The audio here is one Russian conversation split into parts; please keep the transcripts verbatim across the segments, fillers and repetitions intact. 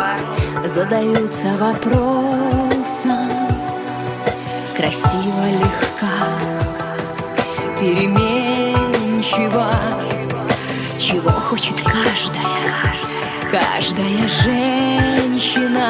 задаются вопросом. Красиво, легка, переменчива, чего хочет каждая, каждая женщина.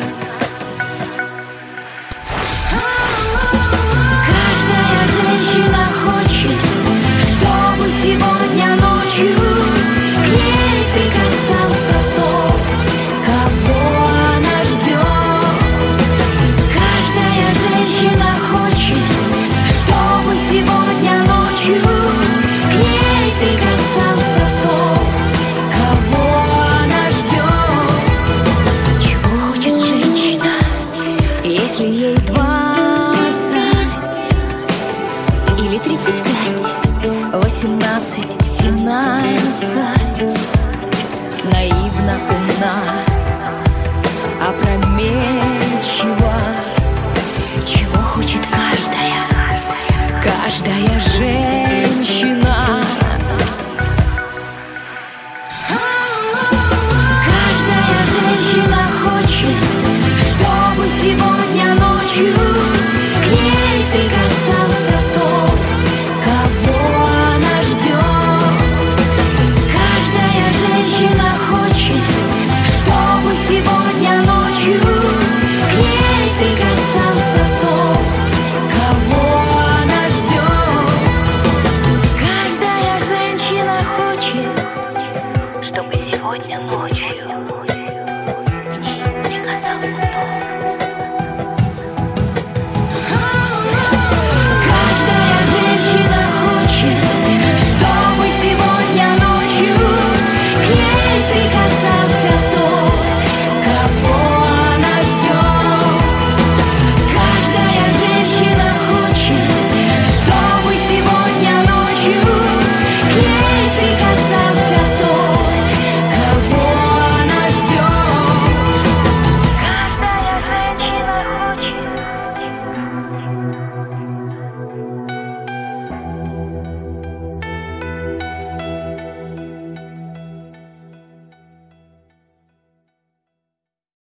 Каждая женщина хочет, чтобы сегодня ночью к ней прикасался тот, кого она ждет. Каждая женщина хочет, чтобы сегодня ночью к ней прикасался тот, кого она ждет. Чего хочет женщина, если ей двадцать или тридцать пять, восемнадцать, семнадцать? Наивно, умна, опрометчива, чего хочет каждая, каждая женщина.